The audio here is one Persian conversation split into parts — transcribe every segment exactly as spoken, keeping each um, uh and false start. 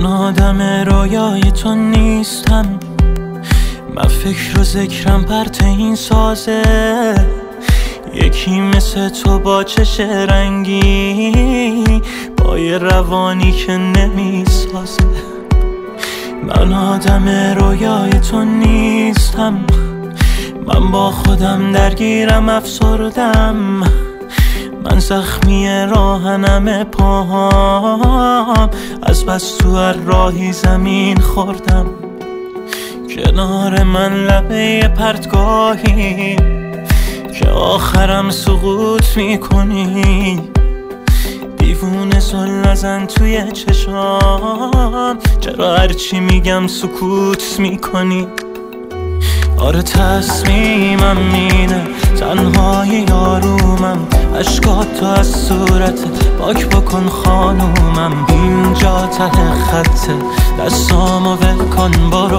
آدم رویای تو نیستم، من فکر و ذکرم پرت این سازه. یکی مثل تو با چش رنگی، با یه روانی که نمیسازه. من آدم رویای تو نیستم، من با خودم درگیرم افسردم. من زخمی راهنم پاهام، از بس تو هر راهی زمین خوردم. کنار من لبه پرتگاهی که آخرم سقوط میکنی. دیوونه زل نزن توی چشام، چرا هرچی میگم سکوت میکنی؟ آره تصمیمم اینه، تنهای آرومم. اشکات تو از صورتت پاک بکن خانومم. اینجا ته خطه، دستامو ول کن برو،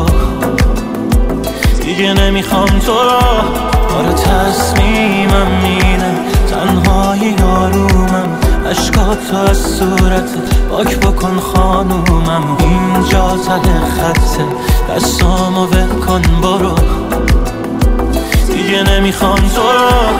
دیگه نمیخوام تو رو. آره تصمیمم اینه، تنهای آرومم. اشکات تو از صورتت پاک بکن خانومم. اینجا ته خطه، دستامو ول کن برو، دیگه نمیخوام تو رو.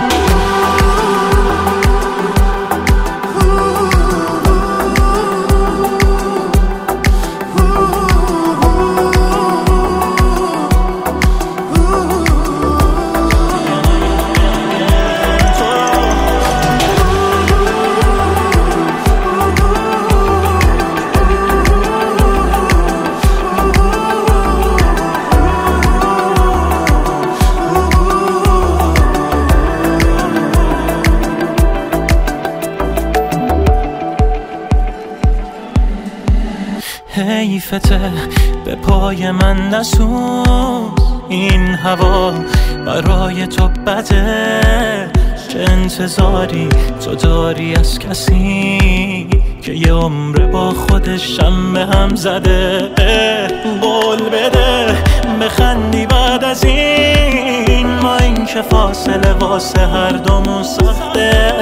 حیفته به پای من نسوز، این هوا برای تو بده. چه انتظاری تو داری از کسی که یه عمر با خودشم به هم زده؟ قول بده بخندی بعد از این، ما این که فاصله واسه هر دومون سخته.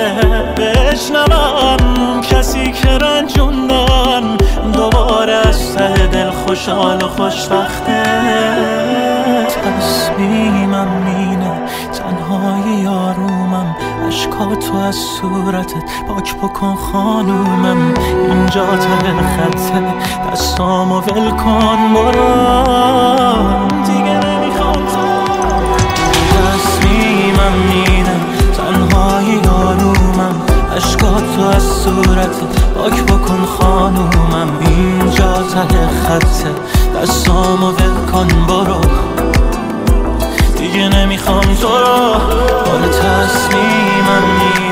بشنوم کسی که رنجوندم دوباره از ته دل خوشحال و خوشبخته. تصمیمم اینه، تنهای آرومم. اشکاتو از صورتت پاک بکن خانومم. اینجا ته خطه، دستامو ول کن برو، دیگه نمیخوام تو. تصمیمم اینه، تنهای آرومم. اشکاتو از صورتت پاک بکن خانومم. اینجا ته خطه، دستامو ول کن برو، دیگه نمیخوام تو رو. آره تصمیمم اینه.